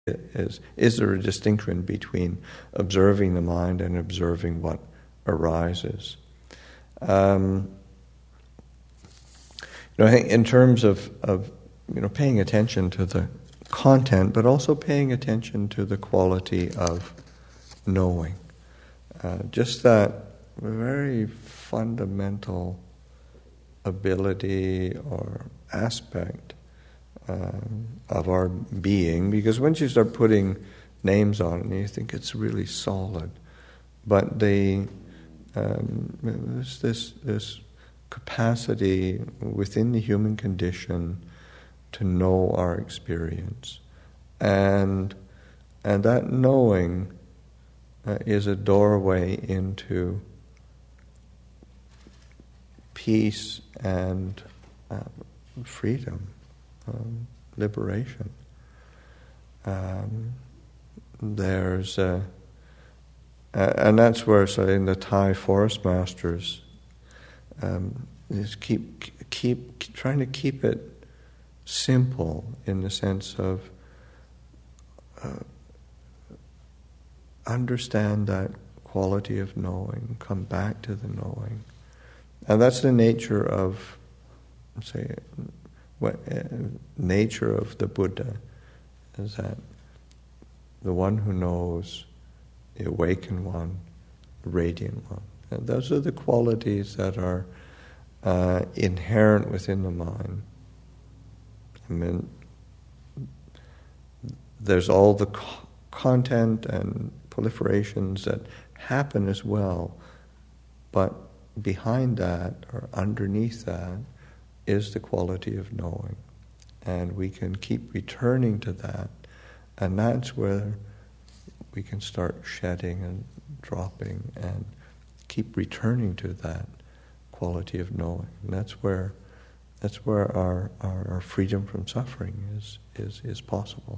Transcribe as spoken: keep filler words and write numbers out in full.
is, is there a distinction between observing the mind and observing what arises? Um, you know, I think in terms of, of you know, paying attention to the content, but also paying attention to the quality of knowing. Uh, just that very fundamental ability or aspect um, of our being, because once you start putting names on it, you think it's really solid. But the um, there's this this capacity within the human condition to know our experience, and and that knowing uh, is a doorway into peace and uh, freedom, um, liberation. Um, there's a, uh, and that's where, so in the Thai forest masters, um, is keep keep trying to keep it simple in the sense of uh, understand that quality of knowing, come back to the knowing. And that's the nature of, say, what uh, nature of the Buddha, is that the one who knows, the awakened one, the radiant one. And those are the qualities that are uh, inherent within the mind. I mean, there's all the co- content and proliferations that happen as well, but behind that, or underneath that, is the quality of knowing. And we can keep returning to that, and that's where we can start shedding and dropping and keep returning to that quality of knowing. And that's where that's where our, our, our freedom from suffering is, is, is possible.